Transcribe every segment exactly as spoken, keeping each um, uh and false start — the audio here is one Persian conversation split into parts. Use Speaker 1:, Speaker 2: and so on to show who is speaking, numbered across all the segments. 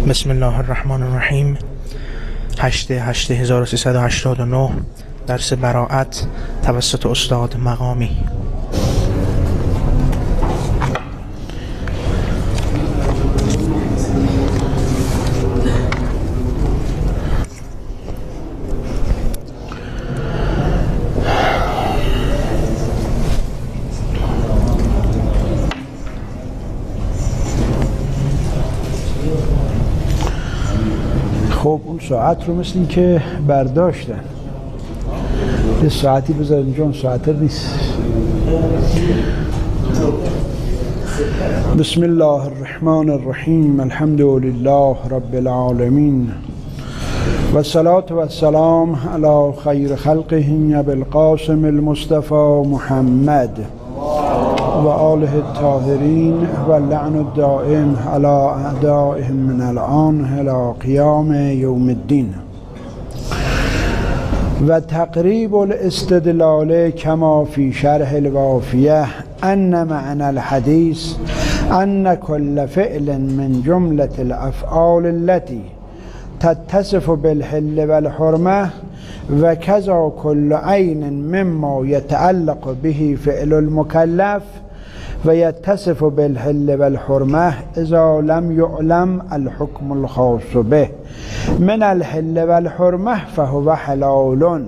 Speaker 1: بسم الله الرحمن الرحیم. هشت هشت هزار و سیصد و هشتاد و نه درس براءت توسط استاد مقامی.
Speaker 2: خب اون ساعت رو مثل این که برداشتن، یه ساعتی بذار اینجا، اون ساعت نیست. بسم الله الرحمن الرحیم. الحمد لله رب العالمین و الصلاة و السلام علی خیر خلقه ابی القاسم المصطفى محمد و آله الطاهرین و اللعن الدائم علی اعدائهم من الآن الی قیام یوم الدین. و تقریب الاستدلال کما فی شرح الوافیه ان معنى الحدیث ان كل فعل من جملة الافعال التي تتصف بالحل والحرمه و کذا کل عین مما یتعلق به فعل المکلف و یتصف بالحل والحرمه اذا لم یعلم الحکم الخاص به من الحل والحرمه فهو حلال.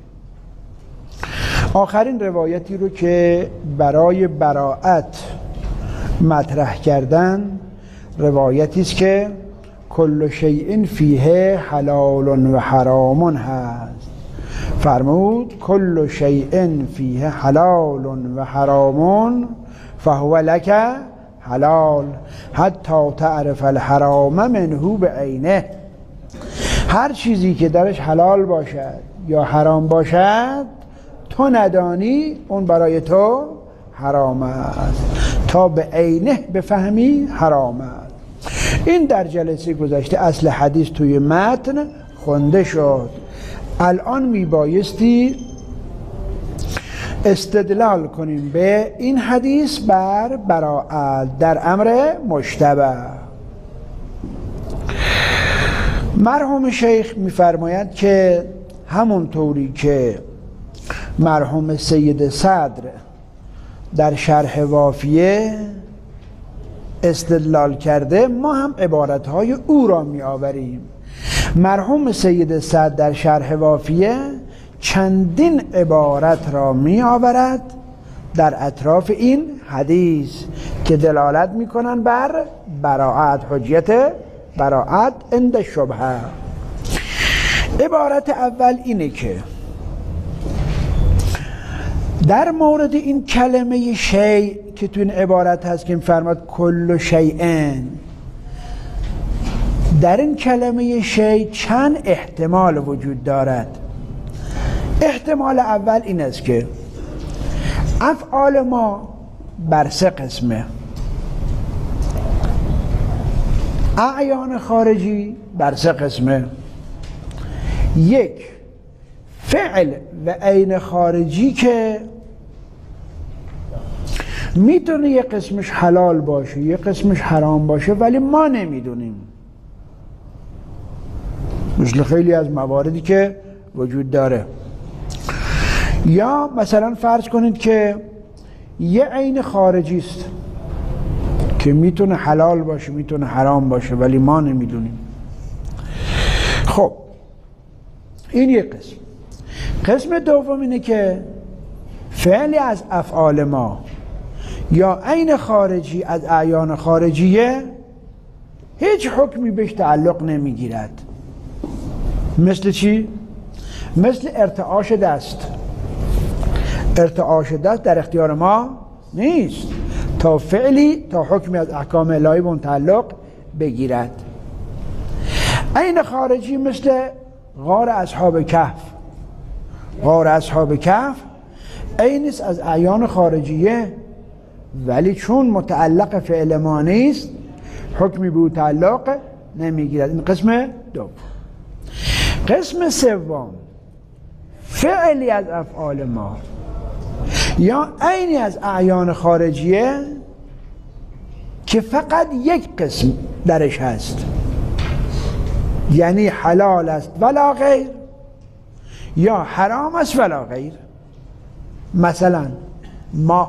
Speaker 2: آخرین روایتی رو که برای براءت مطرح کردن روایتی است که کل شیء فیه حلال و حرام هست. فرمود کل شیء فیه حلال و حرام فهو لک حلال حتی تعرف الحرام منه بعینه. هر چیزی که درش حلال باشد یا حرام باشد تو ندانی اون برای تو حرام است، تا به عینه بفهمی حرام است. این در جلسه گذشته اصل حدیث توی متن خونده شد. الان میبایستی استدلال کنیم به این حدیث بر براءت در امر مشتبه. مرحوم شیخ میفرماید که همون طوری که مرحوم سید صدر در شرح وافیه استدلال کرده ما هم عبارتهای او را می آوریم. مرحوم سید صدر در شرح وافیه چندین عبارت را می آورد در اطراف این حدیث که دلالت می کنن بر براءت، حجیت براءت عند شبهه. عبارت اول اینه که در مورد این کلمه شیء که تو این عبارت هست که فرماد کل شیئن، در این کلمه شیء چند احتمال وجود دارد. احتمال اول این است که افعال ما بر سه قسمه: اعیان خارجی بر سه قسمه. یک، فعل و عین خارجی که میتونه یه قسمش حلال باشه یه قسمش حرام باشه ولی ما نمیدونیم، مثل خیلی از مواردی که وجود داره. یا مثلا فرض کنید که یه عین خارجی است که میتونه حلال باشه میتونه حرام باشه ولی ما نمیدونیم. خب این یک قسم. قسم دوم اینه که فعلی از افعال ما یا عین خارجی از اعیان خارجیه هیچ حکمی بهش تعلق نمیگیرد. مثل چی؟ مثل ارتعاش دست. ارتعاش دست در اختیار ما نیست تا فعلی تا حکمی از احکام الهی به اون تعلق بگیرد. عین خارجی مثل غار اصحاب کهف. غار اصحاب کهف عین است از اعیان خارجیه ولی چون متعلق فعل ما نیست حکمی به او تعلق نمیگیرد. این قسم دوم. قسم سوم فعلی از افعال ما یا عینی از اعیان خارجیه که فقط یک قسم درش هست. یعنی حلال است ولا غیر، یا حرام است ولا غیر. مثلا ماء،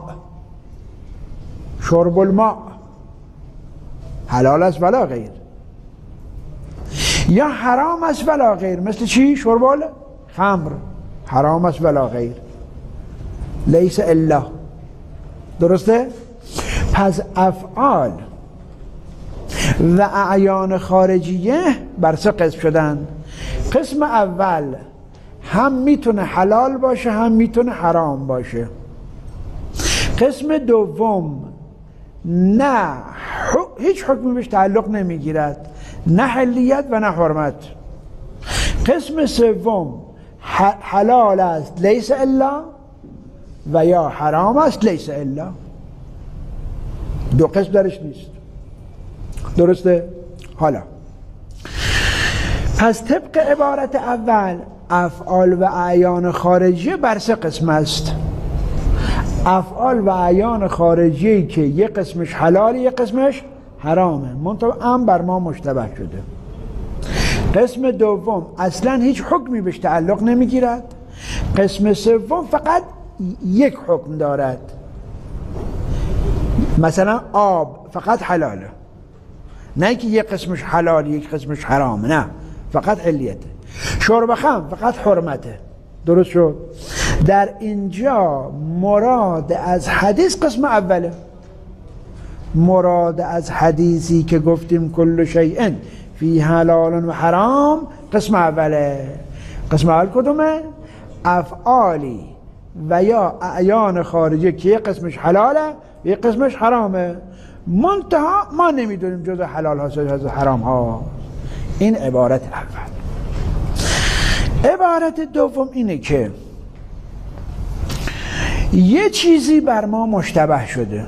Speaker 2: شرب الماء حلال است ولا غیر، یا حرام است ولا غیر. مثل چی؟ شرب الخمر حرام است ولا غیر، لیس الا. درسته؟ پس افعال و اعیان خارجیه بر سه قسم شدن. قسم اول هم میتونه حلال باشه هم میتونه حرام باشه. قسم دوم نه هیچ حکمی بهش تعلق نمیگیرد، نه حلیت و نه حرمت. قسم سوم حلال است لیس الا و یا حرام است لیس الا. دو قسم درش نیست. درسته؟ حالا پس طبق عبارت اول افعال و اعیان خارجی بر سه قسم است. افعال و اعیان خارجی که یک قسمش حلال یک قسمش حرامه، منطقه هم بر ما مشتبه شده. قسم دوم اصلا هیچ حکمی بهش تعلق نمیگیرد. قسم سوم فقط یک حکم دارد. مثلا آب فقط حلاله، نه که یک قسمش حلال یک قسمش حرامه، نه فقط حلیته. شرب خمر فقط حرمته. درست شد؟ در اینجا مراد از حدیث قسم اوله. مراد از حدیثی که گفتیم کل شیء فی حلال و حرام قسم اوله. قسم اول کدومه؟ افعالی و یا اعیان خارجی که یک قسمش حلاله یک قسمش حرامه، منتها ما نمیدونیم جز حلال ها جز حرام ها. این عبارت اول. عبارت دوم اینه که یه چیزی بر ما مشتبه شده،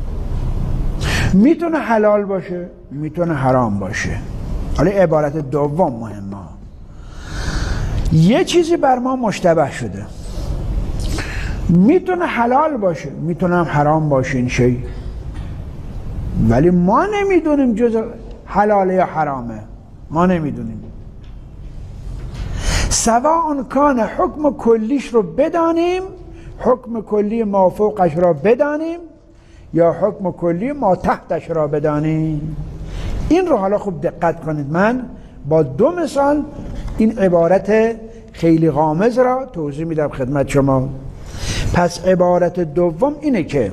Speaker 2: میتونه حلال باشه میتونه حرام باشه. حالا عبارت دوم مهمه. یه چیزی بر ما مشتبه شده، میتونه حلال باشه میتونه هم حرام باشه این شی، ولی ما نمیدونیم جز حلاله یا حرامه. ما نمیدونیم. سواء کان حکم کلیش رو بدانیم، حکم کلی ما فوقش را بدانیم، یا حکم کلی ما تحتش را بدانیم. این رو حالا خوب دقت کنید. من با دو مثال این عبارت خیلی غامض را توضیح میدم خدمت شما. پس عبارت دوم اینه که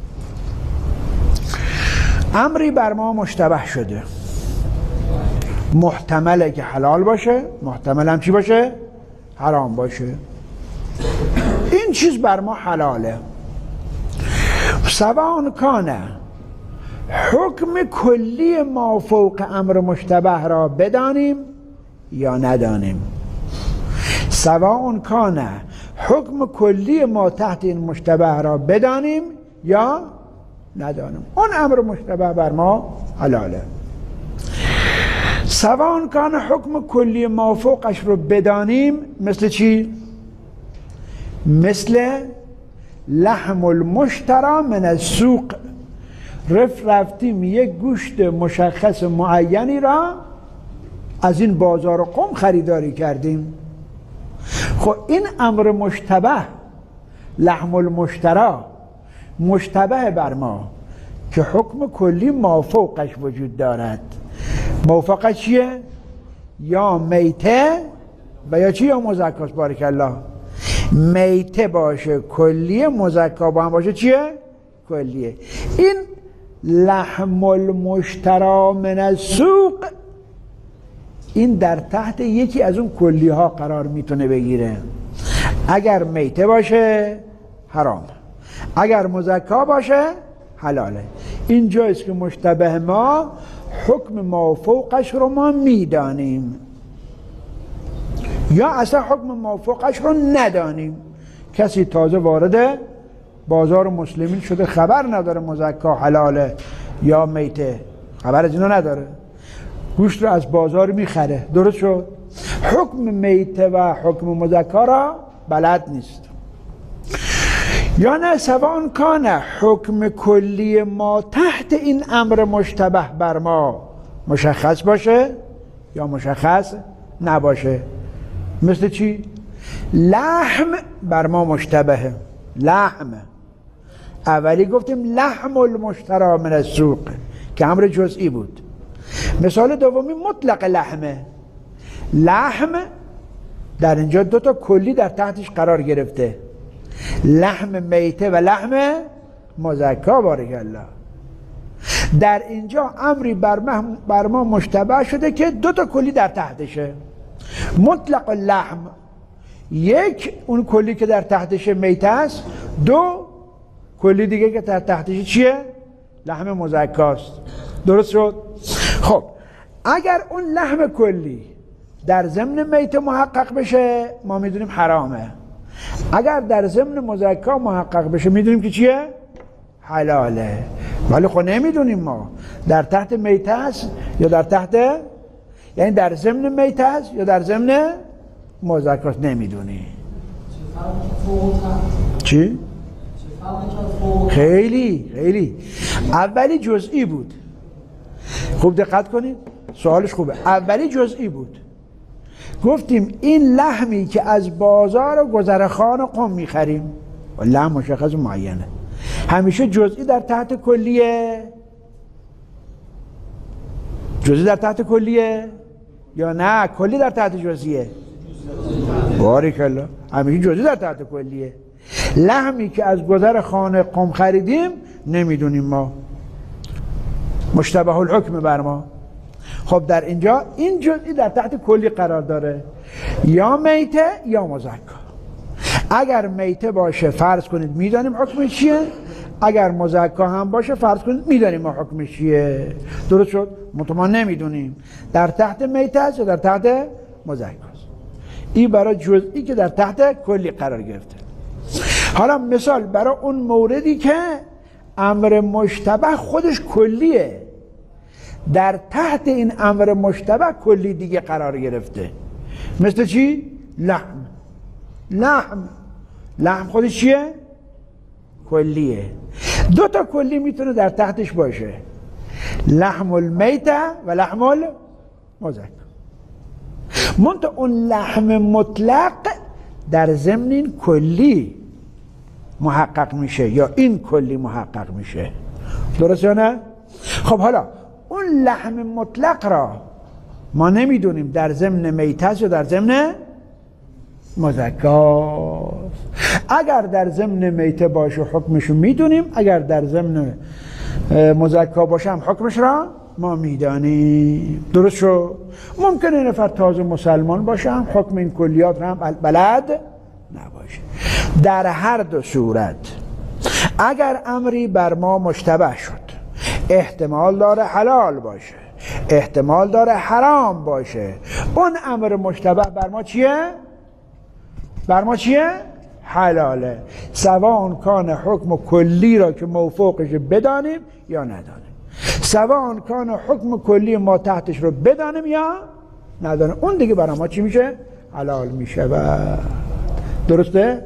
Speaker 2: امری بر ما مشتبه شده، محتمله که حلال باشه محتمل هم چی باشه؟ حرام باشه. این چیز بر ما حلاله. سواء کان حکم کلی ما فوق امر مشتبه را بدانیم یا ندانیم، سواء کان حکم کلی ما تحت این مشتبه را بدانیم یا ندانیم، اون امر مشتبه بر ما حلاله. سواء کان حکم کلی ما فوقش رو بدانیم، مثل چی؟ مثل لحم المشترى من السوق. رف رفتیم یک گوشت مشخص معینی را از این بازار و قم خریداری کردیم. خب این امر مشتبه، لحم المشترى مشتبه بر ما که حکم کلی مافوقش وجود دارد. مافوقش چیه؟ یا میته و یا چی؟ یا مزکاست. بارک الله. میته باشه کلیه، مزکا با هم باشه چیه؟ کلیه. این لحم المشترى من السوق این در تحت یکی از اون کلیه ها قرار میتونه بگیره. اگر میته باشه حرام، اگر مزکا باشه حلاله. اینجاست که مشتبه ما حکم ما فوقش رو ما میدانیم یا اصلا حکم ما فوقش رو ندانیم. کسی تازه وارد بازار مسلمین شده، خبر نداره مزکا حلاله یا میته، خبر از اینو نداره، گوشت رو از بازار میخره. درست شد؟ حکم میته و حکم مزکا را بلد نیست. یا نه سواء کان حکم کلی ما تحت این امر مشتبه بر ما مشخص باشه یا مشخص نباشه. مثل چی؟ لحم بر ما مشتبهه. لحم اولی گفتیم لحم المشترى من السوق که امر جزئی بود. مثال دومی مطلق لحمه. لحم در اینجا دو تا کلی در تحتش قرار گرفته، لحم میته و لحم مزکا. بارک الله. در اینجا امری بر, بر ما مشتبه شده که دو تا کلی در تحتشه. مطلق لحم، یک اون کلی که در تحتش میته است، دو کلی دیگه که در تحتش چیه؟ لحم مزکاست. درست شد؟ خب اگر اون لحم کلی در ضمن میته محقق بشه ما میدونیم حرامه، اگر در ضمن مزکا محقق بشه میدونیم که چیه؟ حلاله. ولی خب نمیدونیم ما در تحت میته است یا در تحت، یعنی در ضمن میته است یا در ضمن مزکا است، نمیدونی. چی؟ خیلی خیلی اولی جزئی بود. خوب دقت کنید، سوالش خوبه. اولی جزئی بود، گفتیم این لحمی که از بازار و گذرخان قم میخریم، لحم مشخص معینه، همیشه جزئی در تحت کلیه؟ جزئی در تحت کلیه یا نه کلی در تحت جزئیه؟ بارک الله، همیشه جزئی در تحت کلیه. لحمی که از گذر خانه قم خریدیم نمیدونیم ما، مشتبه الحکم بر ما. خب در اینجا این جزئی در تحت کلی قرار داره، یا میته یا مزکا. اگر میته باشه فرض کنید میدانیم حکمش چیه، اگر مزکا هم باشه فرض کنید میدانیم ما حکمش چیه. درست شد؟ ما نمیدونیم در تحت میته است یا در تحت مزکا است. این برای جزئی که در تحت کلی قرار گرفته. حالا مثال برای اون موردی که امر مشتبه خودش کلیه، در تحت این امر مشتبه کلی دیگه قرار گرفته. مثل چی؟ لحم. لحم لحم خودش چیه؟ کلیه. دو تا کلی میتونه در تحتش باشه، لحم المیته و لحم المزکا. منتها اون لحم مطلق در ضمن این کلی محقق میشه یا این کلی محقق میشه. درست یا نه؟ خب حالا اون لحم مطلق را ما نمیدونیم در ضمن میته یا در ضمن مزکا. اگر در ضمن میته باشه حکمشو میدونیم، اگر در ضمن مزکا باشه هم حکمش را ما میدانیم. درست شو؟ ممکنه نفر تازه مسلمان باشه هم حکم این کلیات را هم بلد نباشه. در هر دو صورت اگر امری بر ما مشتبه شد، احتمال داره حلال باشه، احتمال داره حرام باشه، اون امر مشتبه بر ما چیه؟ بر ما چیه؟ حلاله. سواء کان حکم کلی را که موفوقش بدانیم یا ندانیم، سواء کان حکم کلی ما تحتش رو بدانیم یا ندانیم، اون دیگه برای ما چی میشه؟ حلال میشه. و درسته؟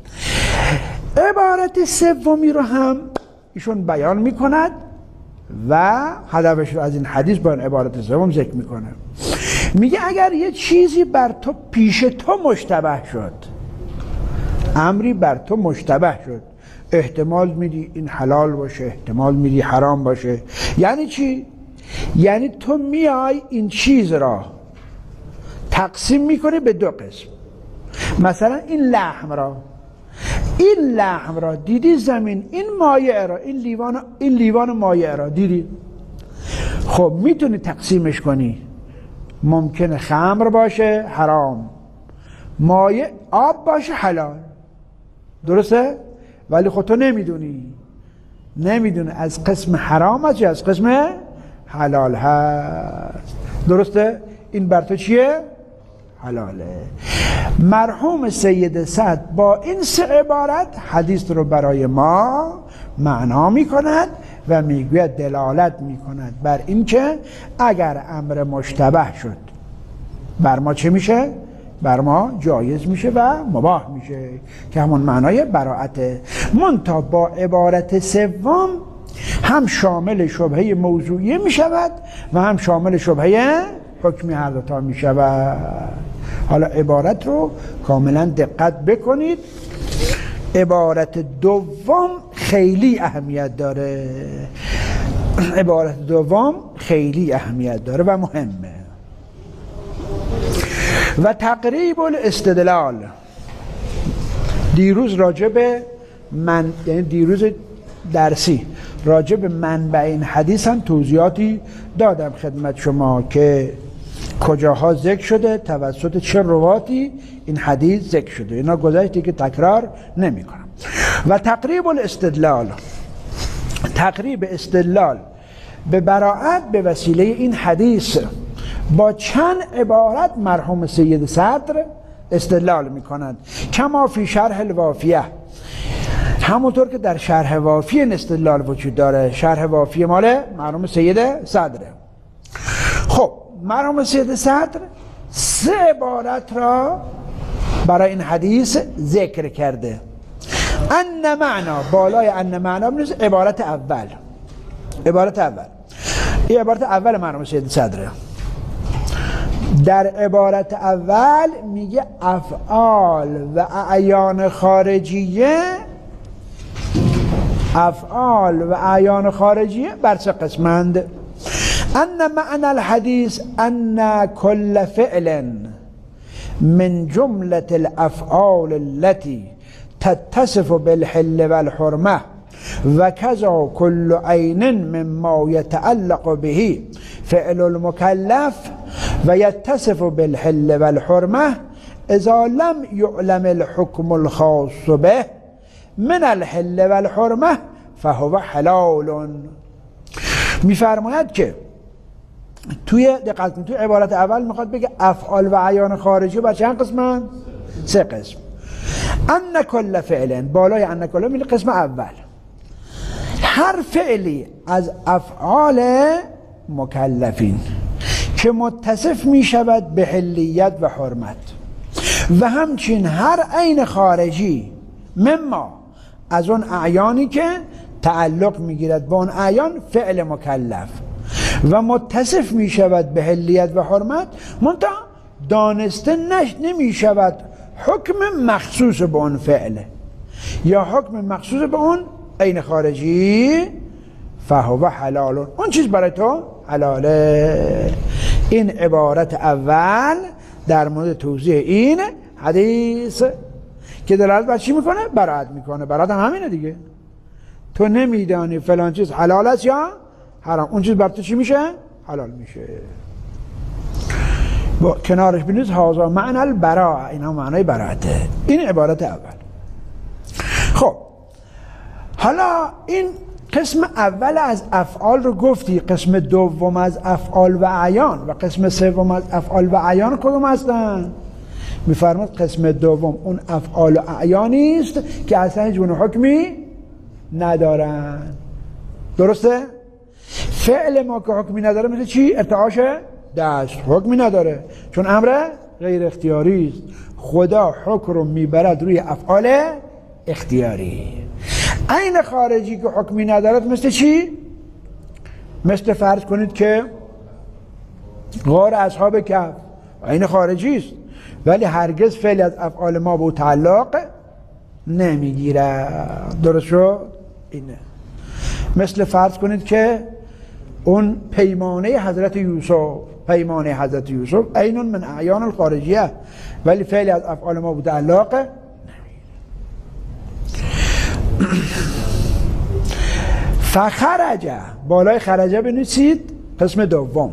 Speaker 2: عبارت سومی رو هم ایشون بیان میکند و هدفش رو از این حدیث با این عبارت سوم ذکر میکنه. میگه اگر یه چیزی بر تو پیش تو مشتبه شد، امری بر تو مشتبه شد، احتمال میدی این حلال باشه، احتمال میدی حرام باشه. یعنی چی؟ یعنی تو میای این چیز را تقسیم میکنی به دو قسم. مثلا این لحم را، این لحم را دیدی زمین، این مایع را، این لیوان این لیوان مایع را دیدی، خب میتونی تقسیمش کنی. ممکنه خمر باشه حرام، مایع آب باشه حلال. درسته؟ ولی خب تو نمیدونی، نمیدونی از قسم حرام است یا از قسم حلال هست. درسته؟ این بر تو چیه؟ حلاله. مرحوم سید سعد با این سه عبارت حدیث رو برای ما معنا می کند و میگوید دلالت می کند بر این که اگر امر مشتبه شد بر ما چه میشه؟ بر ما جایز میشه و مباح میشه که همون معنای براءته. منتها با عبارت سوم هم شامل شبهه موضوعیه میشود و هم شامل شبهه حکمی هر دوتا می شود. حالا عبارت رو کاملا دقت بکنید. عبارت دوم خیلی اهمیت داره. عبارت دوم خیلی اهمیت داره و مهمه. و تقریب الاستدلال، دیروز راجع به من، یعنی دیروز درسی راجع به منبع این حدیث هم توضیحاتی دادم خدمت شما که کجاها ذکر شده، توسط چه رواتی این حدیث ذکر شده. اینا گذشته که تکرار نمی کنم. و تقریب الاستدلال، تقریب استدلال به براءت به وسیله این حدیث با چند عبارت مرحوم سید صدر استدلال می کنند. کما فی شرح الوافیه، همونطور که در شرح وافیه این استدلال وجود داره. شرح وافیه مال مرحوم سید صدره. خب مرحوم سید صدر سه عبارت را برای این حدیث ذکر کرده. ان معنا، بالای ان معنا بنویس عبارت اول. عبارت اول این عبارت اول مرحوم سید صدره. در عبارت اول میگه افعال و اعیان خارجیه، افعال و اعیان خارجیه بر سه قسمند. ان معنى الحديث ان كل فعل من جملة الافعال التي تتصف بالحل والحرمة وكذا كل عين مما يتعلق به فعل المكلف ويتصف بالحل والحرمة اذا لم يعلم الحكم الخاص به من الحل والحرمة فهو حلال. میفرماید که توی دقت کنید، توی عبارت اول میخواد بگه افعال و اعیان خارجی با چند قسمن؟ سه قسم. ان کل فعل، بالای ان کل میگه قسم اول هر فعلی از افعال مکلفین که متصف میشود به حلیت و حرمت و همچنین هر عین خارجی مما از اون اعیانی که تعلق میگیرد با اون اعیان فعل مکلف و متصف می شود به حلیت و حرمت، منتها دانسته نش نمی شود حکم مخصوص به اون فعل یا حکم مخصوص به اون عین خارجی، فهو حلال، اون چیز برای تو حلاله. این عبارت اول در مورد توضیح این حدیث که دلالت بر چی میکنه؟ براءت میکنه. براءت هم همینه دیگه. تو نمیدانی فلان چیز حلال است یا حرام، اون چیز بر تو چی میشه؟ حلال میشه. با کنارش بنویس هذا معنی البراءه، اینا معنای براءته. این عبارت اول. خب حالا این قسم اول از افعال رو گفتی، قسم دوم از افعال و اعیان و قسم سوم از افعال و اعیان کدوم هستن؟ میفرماد قسم دوم اون افعال و اعیانی است که اصلا هیچ گونه حکمی ندارن. درسته؟ فعل ما که حکمی نداره مثل چی؟ ارتعاش دست حکمی نداره، چون امر غیر اختیاری است. خدا حکم رو میبرد روی افعال اختیاری. عین خارجی که حکمی ندارد مثل چی؟ مثل فرض کنید که غار اصحاب کهف عین خارجی است ولی هرگز فعلی از افعال ما به تعلق نمیگیره. درست شد؟ اینه. مثل فرض کنید که اون پیمانه حضرت یوسف، پیمانه حضرت یوسف عین من اعیان الخارجیه ولی فعلی از افعال ما به تعلق نمیگیره. فخرج، بالای خرجه بنویسید قسم دوم.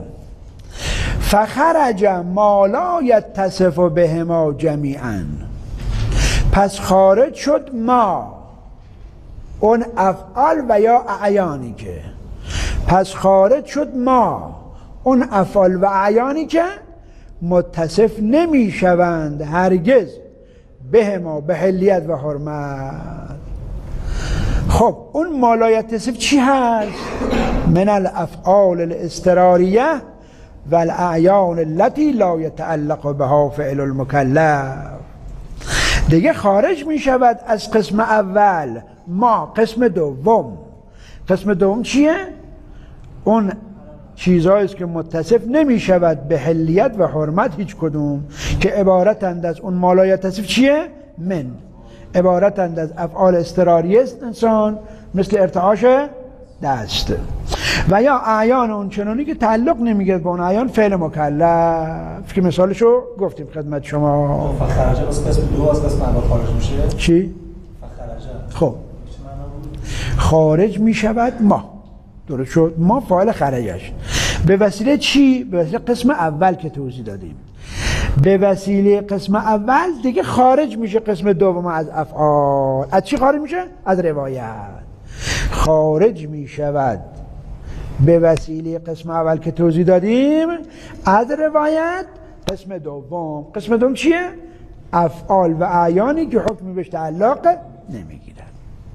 Speaker 2: فخرج ما لا یتصف بهما جمیعا، پس خارج شد ما اون افعال و یا اعیانی که، پس خارج شد ما اون افعال و اعیانی که متصف نمی شوند هرگز به ما به حلیت و حرمت. خب اون ما لا یتصف چی هست؟ من الافعال الاضطراریه و الاعیان التي لا يتعلق بها فعل المکلف. دیگه خارج می شود از قسم اول ما. قسم دوم، قسم دوم چیه؟ اون چیزهایی است که متصف نمی شود به حلیت و حرمت هیچ کدوم، که عبارتند از اون ما لا یتصف چیه؟ من، عبارتند از افعال اضطراری است انسان، مثل ارتعاش دست. و یا اعیان اون چنانی که تعلق نمیگیرد به اون اعیان فعل مکلف، که مثالشو گفتیم خدمت شما.
Speaker 3: فخرجه از قسم دو از قسم اول خارج میشه.
Speaker 2: چی؟
Speaker 3: فخرجه.
Speaker 2: خب خارج میشود ما، درست شد، ما فاعل خرجش. به وسیله چی؟ به وسیله قسم اول که توضیح دادیم. به وسیله قسم اول دیگه خارج میشه قسم دوم از افعال. از چی خارج میشه؟ از روایت خارج میشود به وسیله قسم اول که توضیح دادیم از روایت قسم دوم. قسم دوم چیه؟ افعال و اعیانی که حکمی بهش تعلق نمیگیرن.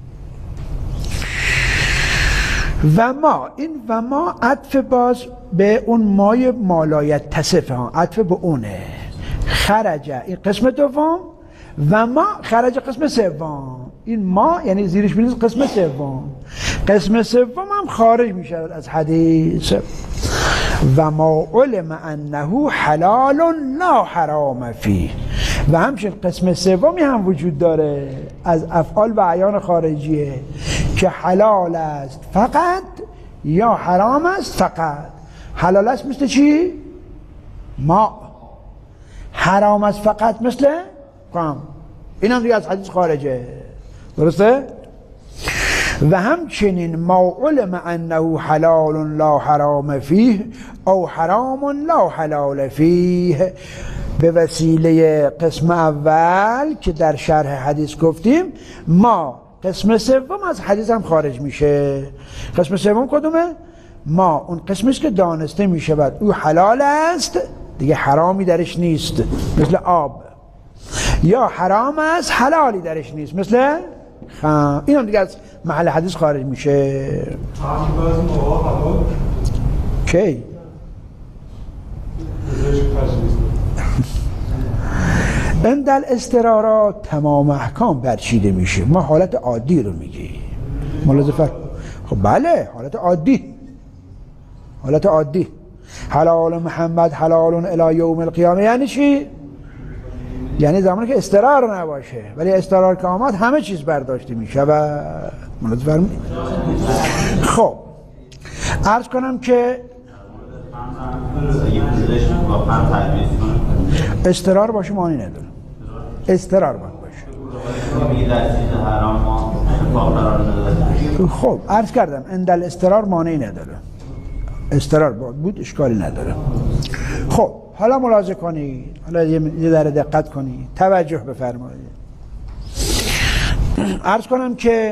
Speaker 2: و ما، این و ما عطف باز به اون مای مالایت تصفه ها، عطف به اونه. خرجه این قسم دوم و ما خرج قسم سوم. این ما یعنی زیرش بینید قسم سوم. قسم سوم هم خارج می شود از حدیث. و ما علم انه حلال لا حرام فیه. و همچنین قسم سومی هم وجود داره از افعال و اعیان خارجیه که حلال است فقط یا حرام است فقط. حلال است مثل چی؟ ما. حرام است فقط مثل قام. این هم دیگه از حدیث خارجه، درسته؟ و همچنین ما علم انه حلال لا حرام فیه او حرام لا حلال فیه، به وسیله قسم اول که در شرح حدیث گفتیم ما قسم سوم از حدیث هم خارج میشه. قسم سوم کدومه؟ ما اون قسمی است که دانسته میشه بعد او حلال است دیگه حرامی درش نیست مثل آب، یا حرام است حلالی درش نیست مثل خام. این هم دیگه از محل حدیث خارج میشه. کی؟ اندل استرارات تمام احکام برچیده میشه. ما حالت عادی رو میگیم. ملاحظه فرق. خب بله حالت عادی، حالت عادی. حلال محمد حلال الی یوم القیامه یعنی چی؟ یعنی زمانی که استرار نباشه، ولی استرار که آمد همه چیز برداشته میشه. و ملاحظه فرمایید. خب عرض کنم که استرار باشه معنی نداره. استرار باشه. خب عرض کردم اندل استرار معنی نداره. استرار بود اشکالی نداره. خب حالا ملاحظه کنید، حالا یه ذره دقت کنید، توجه بفرمایید. عرض کنم که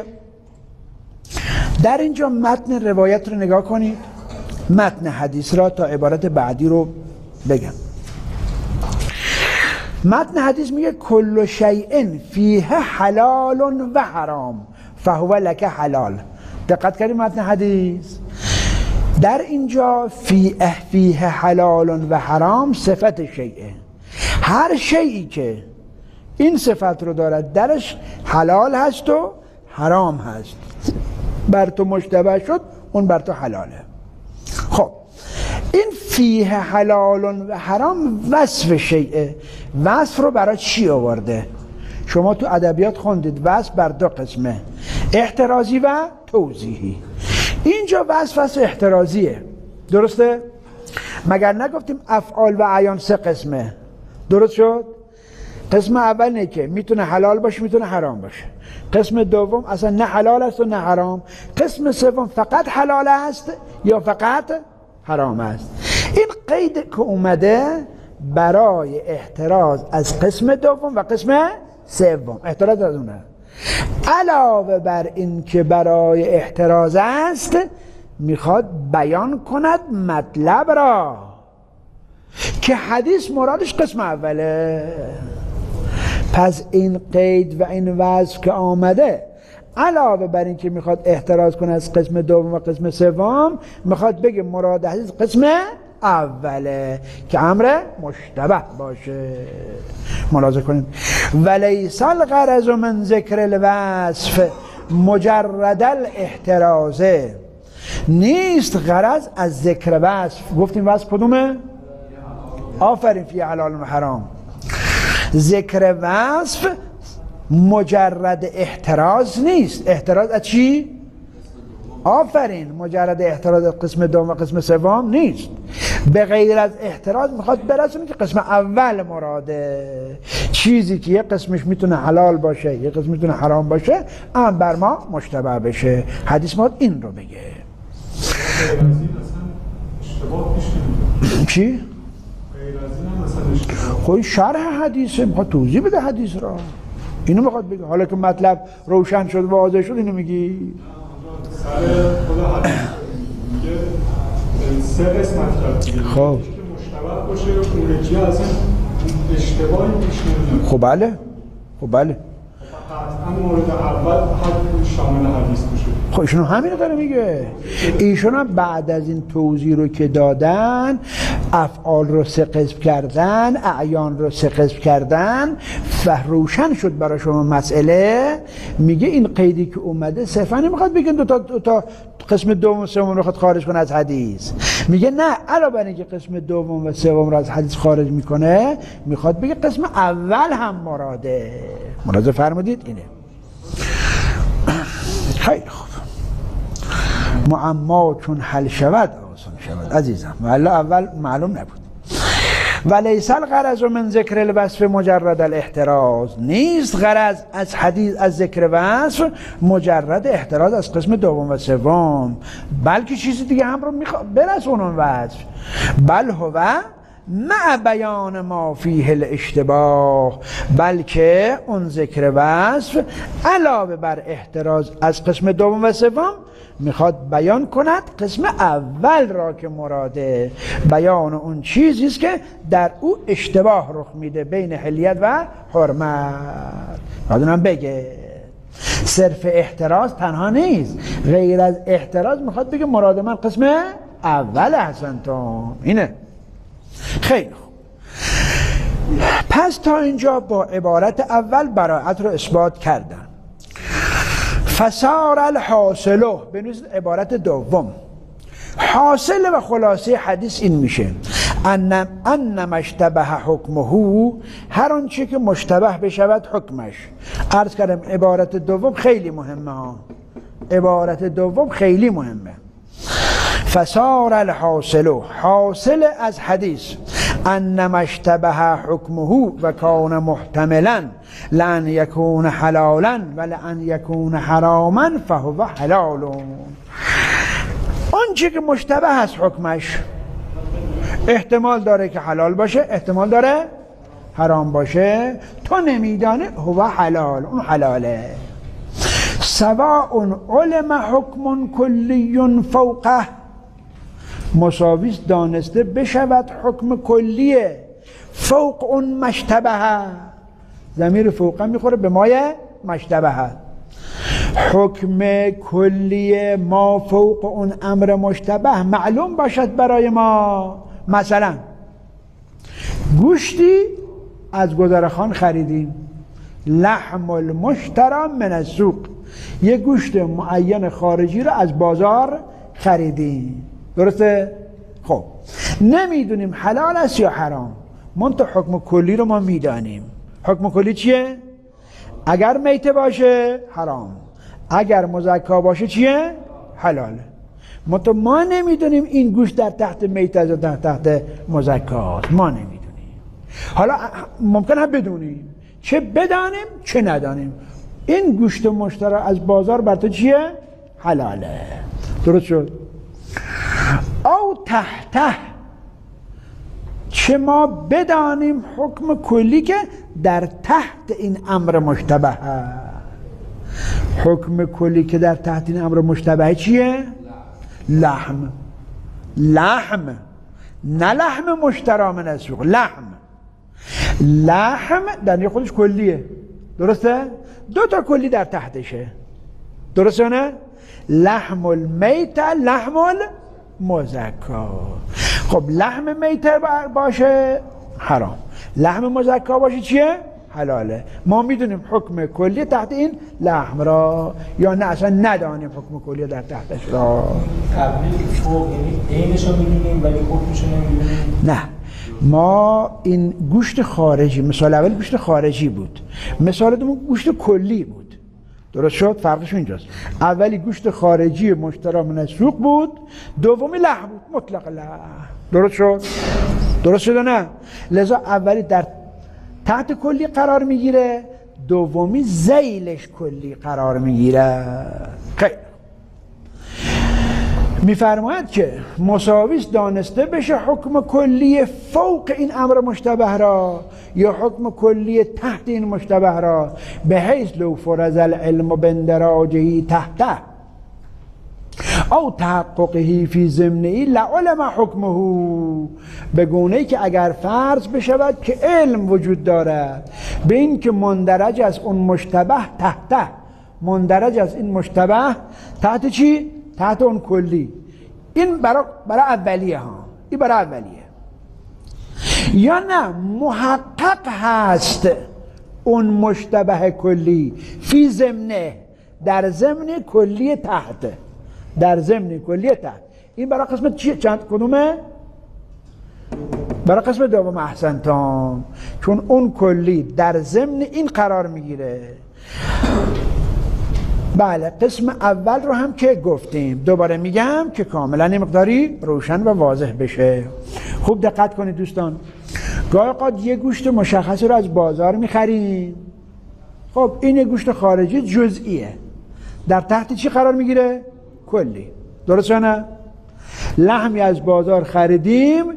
Speaker 2: در اینجا متن روایت رو نگاه کنید، متن حدیث را تا عبارت بعدی رو بگم. متن حدیث میگه کل شیء فیه حلال و حرام فهو لک حلال. دقت کردید متن حدیث در اینجا فیه فیه حلال و حرام صفت شیء. هر شیئی که این صفت رو دارد درش حلال هست و حرام هست. بر تو مشتبه شد اون بر تو حلاله. خب این فیه حلال و حرام وصف شیء. وصف رو برای چی آورده؟ شما تو ادبیات خوندید وصف بر دو قسمه، احترازی و توضیحی. اینجا وصف وصف احترازیه، درسته؟ مگر نگفتیم افعال و اعیان سه قسمه، درست شد؟ قسم اول نه که میتونه حلال باشه میتونه حرام باشه. قسم دوم اصلا نه حلال است و نه حرام. قسم سوم فقط حلال است یا فقط حرام است. این قید که اومده برای احتراز از قسم دوم و قسم سوم، احتراز از اونه. علاوه بر این که برای احتراز است میخواد بیان کند مطلب را که حدیث مرادش قسم اوله. پس این قید و این وصف که آمده علاوه بر این که میخواد احتراز کنه از قسم دوم و قسم سوم، میخواد بگه مراد حدیث قسم اوله که امر مشتبه باشه. ملاحظه کنید ولیس الغرض من ذکر الوصف مجرد الاحتراز. نیست غرض از ذکر وصف. گفتیم وصف کدومه؟ آفرین، فی حلال و حرام. ذکر وصف مجرد احتراز نیست. احتراز از چی؟ آفرین، مجرد احتراز از قسم دوم و قسم سوم نیست. به غیر از احتراز میخواد برسونه که قسم اول مراده، چیزی که یه قسمش میتونه حلال باشه یه قسم میتونه حرام باشه، اما بر ما مشتبه بشه. حدیث ما این رو بگه. چی؟ خب شرح حدیثه، میخواد توضیح بده حدیث را، اینو میخواد بگه. حالا که مطلب روشن شد و واضح شد اینو میگی؟
Speaker 4: سر خدا حدیث میگه سه قسمت کرد
Speaker 2: خب
Speaker 4: که مشتبه باشه اون یکی از این اشتباهی پیش نمیاد.
Speaker 2: خب بله خب بله
Speaker 4: قطعا مورد اول حد شامل حدیث باشه.
Speaker 2: خب ایشون همینو داره میگه. ایشون هم بعد از این توضیح رو که دادن، افعال رو سه قسم کردن، اعیان رو سه قسم کردن و روشن شد برای شما مسئله، میگه این قیدی که اومده صرفا نمیخواد بگن دو تا, دو تا قسم دوم و سوم رو خود خارج کنه از حدیث. میگه نه، علاوه بر اینکه قسم دوم و سوم رو از حدیث خارج میکنه، میخواد بگه قسم اول هم مراده. ملاحظه فرمودید؟ اینه. خیلی خوب. معما چون حل شود آسان شود عزیزم، ولی اول معلوم نبود. ولیس الغرض من ذکر الوصف مجرد الاحتراز. نیست غرض از حدیث از ذکر وصف مجرد احتراز از قسم دوم و سوم، بلکه چیزی دیگه هم رو میخواد برسونه اون وصف. بل هو مع بیان ما فیه الاشتباه، بلکه اون ذکر وصف علاوه بر احتراز از قسم دوم و سوم میخواد بیان کند قسم اول را که مراده، بیان اون چیزی است که در او اشتباه رخ میده بین حلیت و حرمت. بعدونم بگه صرف احتراز تنها نیست، غیر از احتراز میخواد بگه مراد من قسم اول احسنتم. اینه. خیلی خوب. پس تا اینجا با عبارت اول براءت رو اثبات کردن. فصار الحاصله بنویسید عبارت دوم. حاصل و خلاصه حدیث این میشه ان ان مشتبه حکمه، هر آنچه که مشتبه بشود حکمش. عرض کردم عبارت دوم خیلی مهمه ها، عبارت دوم خیلی مهمه. فصار الحاصل، حاصل از حدیث ان مشتبه حکمه و کان محتملا لان یکون حلالا و لان یکون حراما فهو حلال. آنچه که مشتبه هست حکمش احتمال داره که حلال باشه، احتمال داره حرام باشه، تو نمیدانه هو حلال، اون حلاله. سواء علم حکم کلی فوقه، مساویست دانسته بشود حکم کلیه فوق اون مشتبه، ضمیر فوقه میخوره به مای مشتبه. حکم کلی ما فوق اون امر مشتبه معلوم باشد برای ما. مثلا گوشتی از گذرخان خریدیم، لحم المشترى من السوق، یه گوشت معین خارجی رو از بازار خریدیم، درسته؟ خب نمیدونیم حلال است یا حرام، منتها حکم کلی رو ما میدانیم. حکم کلی چیه؟ اگر میته باشه حرام، اگر مزکا باشه چیه؟ حلاله. منتها ما نمیدونیم این گوشت در تحت میته از در تحت مزکا است، ما نمیدونیم. حالا ممکن هم بدونیم، چه بدانیم چه ندانیم. این گوشت مشتری از بازار بر تو چیه؟ حلاله. درست شد؟ او تحته، چه ما بدانیم حکم کلی که در تحت این امر مشتبه هست. حکم کلی که در تحت این امر مشتبه چیه؟ لحم. لحم، نه لحم مشتری من السوق، لحم. لحم در خودش کلیه، درسته؟ دو تا کلی در تحتشه، درسته نه؟ لحم المیت، لحم المزکا. خب لحم میت باشه حرام، لحم مزکا باشه چیه؟ حلاله. ما میدونیم حکم کلی تحت این لحم را یا نه اصلا ندانیم حکم کلی در تحتش را.
Speaker 3: تبلیغ فوق یعنی عینش رو میدونیم ولی حکمش رو نمیدونیم.
Speaker 2: نه ما این گوشت خارجی، مثال اول گوشت خارجی بود، مثال دوم گوشت کلی بود. درست شد؟ فرقش اینجاست. اولی گوشت خارجی مشتری من السوق بود، دومی لحم بود، مطلق لحم. درست شد؟ درست شد نه؟ لذا اولی در تحت کلی قرار میگیره، دومی ذیلش کلی قرار میگیره. خیلی میفرماید که مساویس دانسته بشه حکم کلی فوق این امر مشتبه را یا حکم کلی تحت این مشتبه را، به حیث لو فرض العلم بندراجه تحته او تحققه فی ضمنه لعلم حکمه، به گونه ای که اگر فرض بشود که علم وجود دارد به این که مندرج از اون مشتبه تحته، مندرج از این مشتبه تحت چی؟ تحت اون کلی. این برای برای اولیه ها، این برای اولیه. یا نه محقق هست اون مشتبه کلی فی ضمنه، در ضمن کلی تحت، در ضمن کلی تحت. این برای قسمت چیه؟ چند کدومه؟ برای قسمت دوم. احسنتم، چون اون کلی در ضمن این قرار میگیره. بله قسم اول رو هم که گفتیم، دوباره میگم که کاملا این مقداری روشن و واضح بشه. خوب دقت کنید دوستان، گاهی اوقات یه گوشت مشخصی رو از بازار میخریم، خب این گوشت خارجی جزئیه، در تحت چی قرار میگیره؟ کلی. درست نه؟ لحمی از بازار خریدیم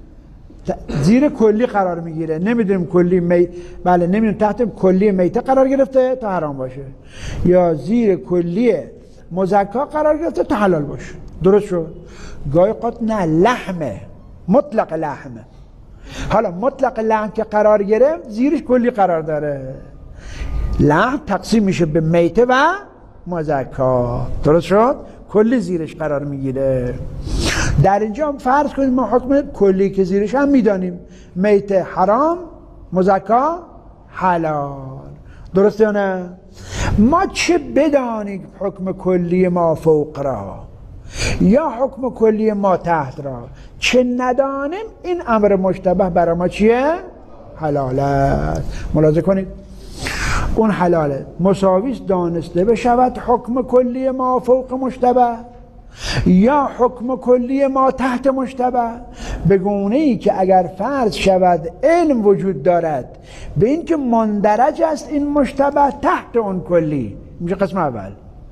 Speaker 2: زیر کلی قرار میگیره، نمیدونیم کلی می... بله نمیدونیم تحت کلی میته قرار گرفته تا حرام باشه یا زیر کلی مزکا قرار گرفته تا حلال باشه. درست شد؟ گاهی اوقات نه، لحمه، مطلق لحمه. حالا مطلق لحم که قرار گرفت زیرش کلی قرار داره، لحم تقسیم میشه به میته و مزکا. درست شد؟ کلی زیرش قرار میگیره. در اینجا هم فرض کنید ما حکم کلی که زیرش هم میدانیم، میته حرام، مزکا حلال. درسته یا نه؟ ما چه بدانیم حکم کلی ما فوق را یا حکم کلی ما تحت را، چه ندانیم این امر مشتبه برای ما چیه؟ حلاله. ملاحظه کنید اون حلاله مساویس دانسته بشود حکم کلی ما فوق مشتبه یا حکم کلی ما تحت مشتبه، به گونه ای که اگر فرض شود علم وجود دارد به این که مندرج است این مشتبه تحت اون کلی، میشه قسم اول.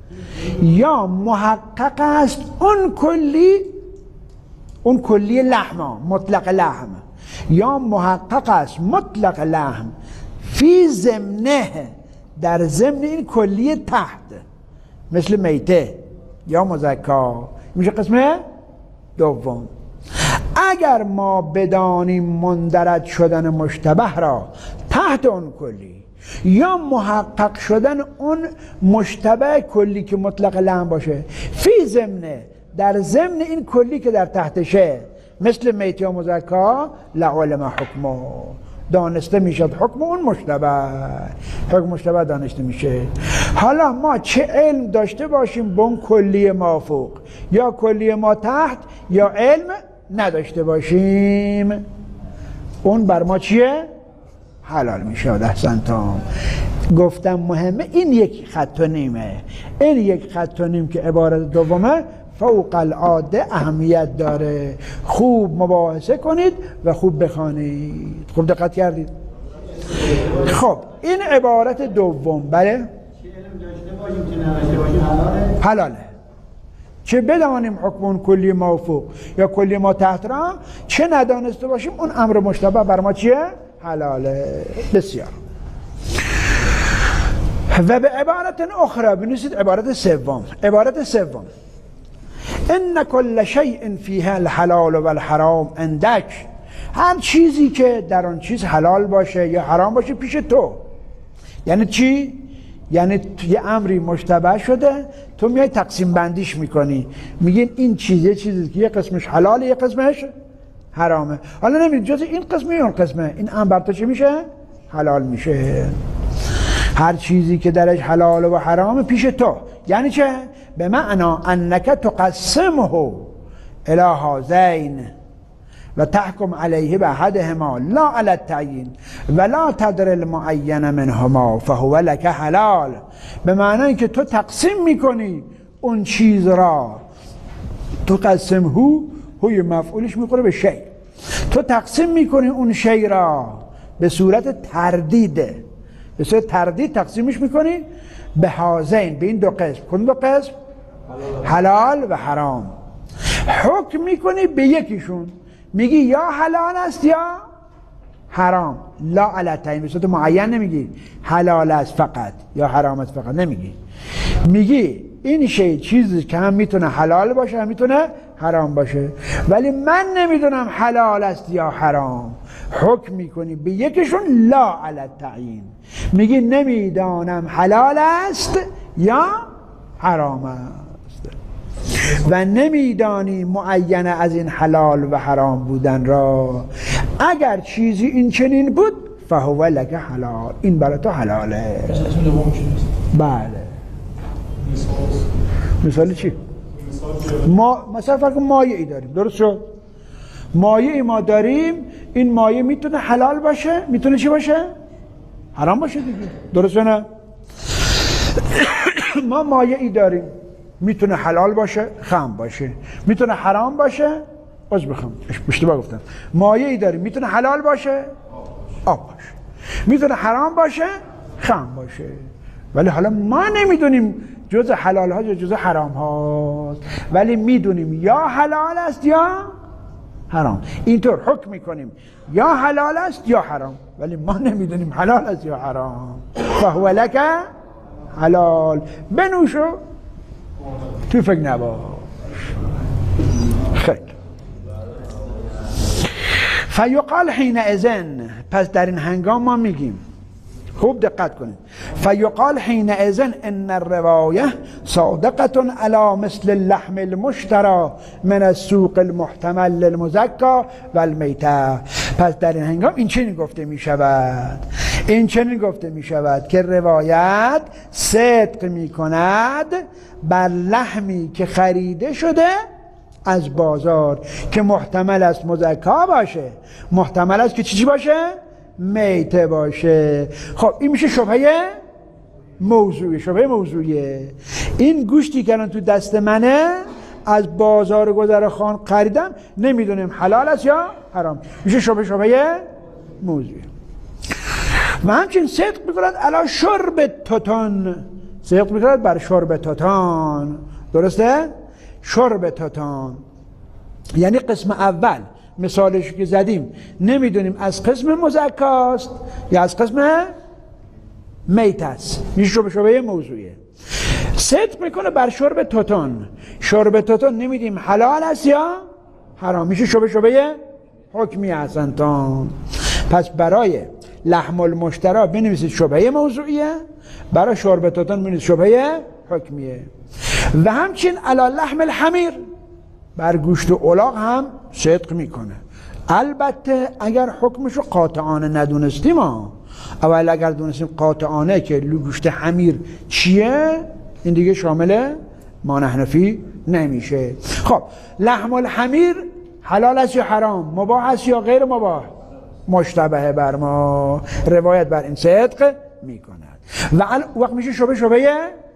Speaker 2: یا محقق است اون کلی، اون کلی لحم، مطلق لحم، یا محقق است مطلق لحم فی ضمنه، در ضمن این کلی تحت، مثل میته یا مزکا، میشه قسم دوم. اگر ما بدانیم مندرج شدن مشتبه را تحت اون کلی یا محقق شدن اون مشتبه کلی که مطلق لحم باشه فی ضمنه، در ضمن این کلی که در تحتشه، مثل میته یا مزکا، لعلم حکمه، دانسته میشد حکم اون مشتبه، حکم مشتبه دانسته میشه. حالا ما چه علم داشته باشیم به اون کلی ما فوق یا کلی ما تحت، یا علم نداشته باشیم، اون بر ما چیه؟ حلال میشه. احسنتم. گفتم مهمه این یک خط و نیمه، این یک خط و نیم که عبارت دومه فوق العاده اهمیت داره. خوب مباحثه کنید و خوب بخوانید. خوب دقت کردید؟ خب این عبارت دوم، بله حلاله. چه بدانیم حکم اون کلی ما فوق یا کلی ما تحت را، چه ندانسته باشیم اون امر مشتبه بر ما چیه؟ حلاله. بسیار. و به عبارت اخرى بنویسید عبارت سوم. عبارت سوم ان کل شیء فیها الحلال و الحرام عندک، هر چیزی که در آن چیز حلال باشه یا حرام باشه پیش تو. یعنی چی؟ یعنی یه امری مشتبه شده، تو میای تقسیم بندیش میکنی، میگین این چیز یه چیزی که یه قسمش حلاله یه قسمش حرامه. حالا نمیدونی جز این قسمه یا اون قسمه، این امر بر تو چی میشه؟ حلال میشه. هر چیزی که درش حلال و حرام پیش تو. یعنی چه؟ به معنا انک تقسمه الی هذین و تحکم علیه به احدهما لا علی التعیین ولا تدر المعین منهما فهو لک حلال. به معنی اینکه تو تقسیم میکنی اون چیز را، تقسم هو هوی مفعولش میخوره به شی، تو تقسیم میکنی اون شی را به صورت تردیده، به صورت تردید تقسیمش میکنی به هازین، به این دو قسم. کدوم دو قسم؟ حلال و حرام. حکم میکنی به یکیشون، میگی یا حلال است یا حرام، لا علی التعیین، به صورت معین نمیگی حلال است فقط یا حرام است فقط، نمیگی، میگی این شی چیزی که هم میتونه حلال باشه هم میتونه حرام باشه، ولی من نمیدونم حلال است یا حرام. حکم میکنی به یکشون لا علی التعیین، میگی نمیدانم حلال است یا حرام است و نمیدانی معینه از این حلال و حرام بودن را. اگر چیزی این چنین بود فهو لک حلال، این برای تو حلاله. بله. مثال چی؟ ما مثلا فرق مایه ای داریم، درست شد؟ مایه ای ما داریم، این مایه میتونه حلال باشه، میتونه چی باشه؟ حرام باشه دیگه، درست نه؟ ما مایه ای داریم، میتونه حلال باشه، خام باشه، میتونه حرام باشه، باز بخوام اشتباه گفتم. مایه ای داریم، میتونه حلال باشه، آب باشه، میتونه حرام باشه، خام باشه، ولی حالا ما نمیدونیم جز حلال ها یا جز حرام هاست، ولی میدونیم یا حلال است یا حرام. اینطور حکم میکنیم یا حلال است یا حرام، ولی ما نمیدونیم حلال است یا حرام. فهو لک حلال، بنوشو تو فکر نباش. خیلی فیقال حینئذ، پس در این هنگام ما میگیم، خوب دقت کنید، فیقال حینئذ ان الروایه صادقه علی مثل اللحم المشترى من السوق المحتمل للمزکا و المیته. پس در این هنگام این چنین گفته می شود، این چنین گفته می شود که روایت صدق می کند بر لحمی که خریده شده از بازار که محتمل است مزکا باشه، محتمل است که چی چی باشه؟ میته باشه. خب این میشه شبهه موضوعی، شبهه موضوعیه. این گوشتی که الان تو دست منه از بازار گذرخان خریدم، نمیدونیم حلال است یا حرام، میشه شبهه شبهه موضوعی. و همچنین صدق میکند علی شرب توتون، صدق میکند بر شرب توتون، درسته؟ شرب توتون یعنی قسم اول مثالش که زدیم، نمیدونیم از قسم مزکاست یا از قسم میت است، میشه شبه شبه موضوعیه. صدق میکنه بر شرب توتون، شرب توتون نمیدیم حلال است یا حرام، میشه شبه شبه حکمی هستن. پس برای لحم المشتری بنویسید شبه موضوعیه، برای شرب توتون بنویسید شبه حکمیه. و همچنین علی لحم الحمیر، بر گوشت و الاغ هم صدق میکنه. البته اگر حکمشو قاطعانه ندونستیم ها، اول اگر دونستیم قاطعانه که گوشت حمیر چیه، این دیگه شامل ما نحنفی نمیشه. خب لحم الحمیر حلال است یا حرام، مباح است یا غیر مباح؟ مشتبه بر ما، روایت بر این صدق میکند و وقت میشه شبه شبه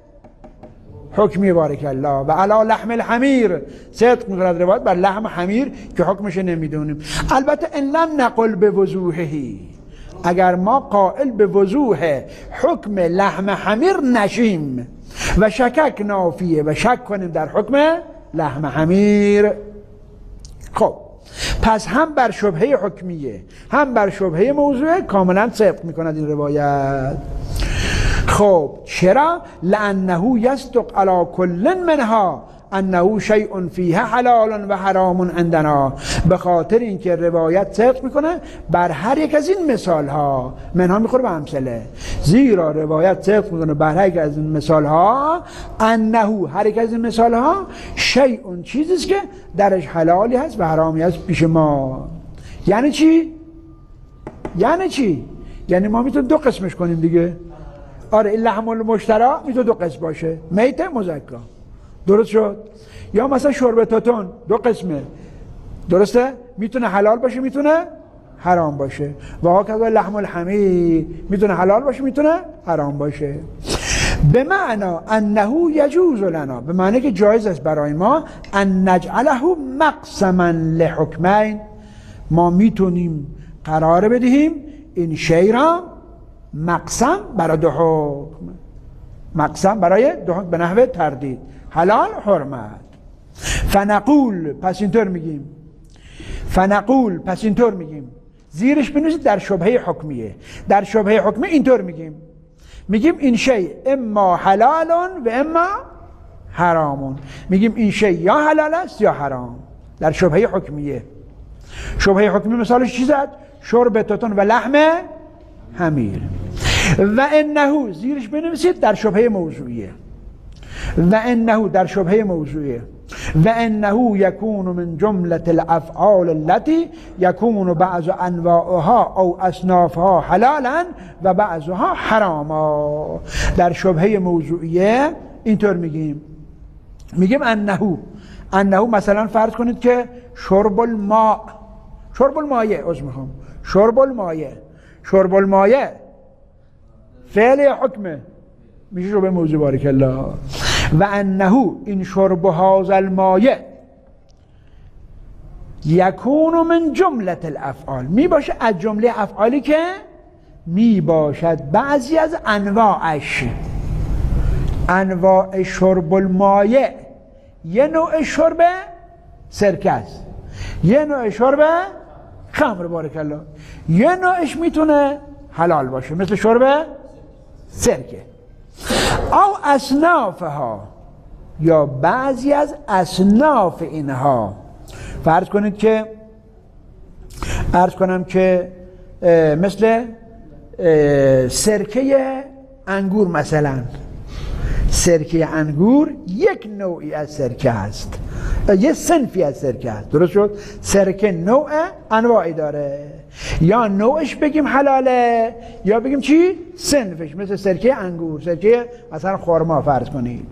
Speaker 2: حکمی بارک الله. و علی لحم الحمیر صدق میکند روایت بر لحم حمیر که حکمش نمیدونیم. البته ان لم نقل به وضوحه، اگر ما قائل به وضوح حکم لحم حمیر نشیم و شکک نافیه و شک کنیم در حکم لحم حمیر، خب پس هم بر شبهه حکمیه هم بر شبهه موضوعه کاملا صدق میکند این روایت. خب چرا؟ لانه یصدق علی کل منها انه شیء فیه حلال و حرام عندنا، به خاطر اینکه روایت صدق میکنه بر هر یک از این مثال ها، منها میخوره به امثله، زیرا روایت صدق میکنه بر هر یک از این مثال ها، انه هر یک از این مثال ها شیء چیزیست که درش حلالی هست و حرامی هست پیش ما. یعنی چی؟ یعنی چی؟ یعنی ما میتونیم دو قسمش کنیم دیگه. آره این لحم المشترا میتونه دو قسم باشه، میت مزکا. درست شد؟ یا مثلا شرب توتون دو قسمه، درسته؟ میتونه حلال باشه میتونه حرام باشه. و هاکذا لحم الحمیر میتونه حلال باشه میتونه حرام باشه. به معنا انه یجوز لنا، به معنی که جایز است برای ما ان نجعله مقسما لحکمین، ما میتونیم قرار بدهیم این شی را مقسم برای دو حکم، مقسم برای دو حکم به نحو تردید، حلال حرمت. فنقول، پس اینطور میگیم، فنقول پس اینطور میگیم، زیرش بنویسید در شبهه حکمیه، در شبهه حکمی اینطور میگیم، میگیم این شی اما حلالون و اما حرامون، میگیم این شی یا حلال است یا حرام در شبهه حکمیه. شبهه حکمی مثالش چی زد؟ شرب توتون و لحم حمیر. و انه، زیرش بنویسید در شبهه موضوعیه، و انه در شبهه موضوعیه، و انه یکون من جمله الافعال التي یکون بعض انواعها او اصنافها حلالا و بعضها حراما. در شبهه موضوعیه اینطور میگیم، میگیم انه، انه مثلا فرض کنید که شرب الماء، شرب المایه، عذر میخوام، شرب المایه، شرب المایه فعل یا حکمه؟ میشه شبهه موضوع، بارک الله. و انه این شرب هذا المایه یکون من جمله الافعال، می باشه از جمله افعالی که می باشد بعضی از انواعش. انواع شرب المایه یه نوع شرب سرکه است، یه نوع شرب خمر، بارک الله، یه نوعش میتونه حلال باشه مثل شرب سرکه. او اصنافها، یا بعضی از اصناف اینها. فرض کنید که عرض کنم که مثل سرکه انگور، مثلا سرکه انگور یک نوعی از سرکه هست، یه صنفی از سرکه هست، درست شد؟ سرکه نوع انواعی داره، یا نوعش بگیم حلاله یا بگیم چی؟ صنفش، مثل سرکه انگور، سرکه مثلا خرما فرض کنید.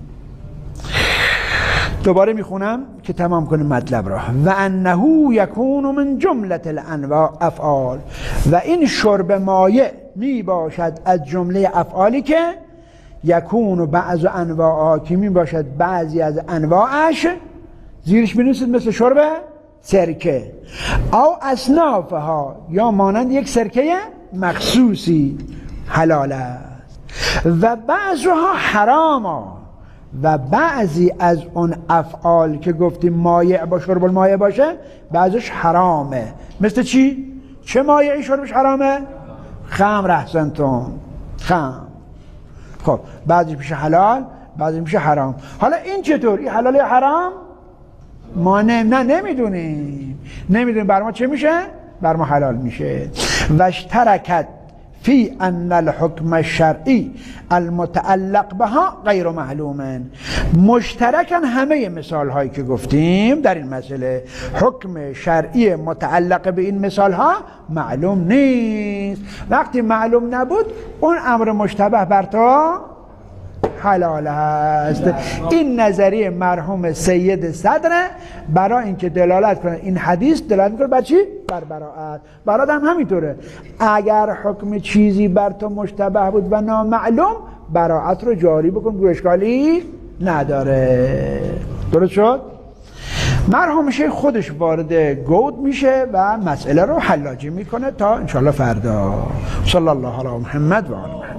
Speaker 2: دوباره میخونم که تمام کنیم مطلب را. و انه یکون من جمله الانواع افعال، و این شرب مایه می باشد از جمله افعالی که یکون بعض انواعها، که می باشد بعضی از انواعش، زیرش بنویسید مثل شرب سرکه، او اصنافها، یا مانند یک سرکه مخصوصی حلال است، و بعضها حراما، و بعضی از اون افعال که گفتیم مایع با شرب المایع باشه بعضش حرامه. مثل چی؟ چه مایعی شربش حرامه؟ خمر، احسنتون، خمر. خب بعضی میشه حلال، بعضی میشه حرام. حالا این چطور؟ این حلال یا حرام؟ ما نه نه نمیدونیم، نمیدونیم. بر ما چه میشه؟ بر ما حلال میشه. واشترکت فی ان الحکم الشرعی المتعلق بها غیر معلوم، مشترکن همه مثال هایی که گفتیم در این مسئله. حکم شرعی متعلق به این مثال ها معلوم نیست. وقتی معلوم نبود اون امر مشتبه بر تو حلال است. این نظریه مرحوم سید صدر برای اینکه دلالت کنه این حدیث دلالت میکنه بر چی؟ بر براءت. براءت هم همینطوره، اگر حکم چیزی بر تو مشتبه بود و نامعلوم براءت رو جاری بکن، گویا اشکالی نداره. درست شد؟ مرحوم شیخ خودش وارد گود میشه و مسئله رو حلاجی میکنه تا انشالله فردا. صلی الله علی محمد و آل محمد.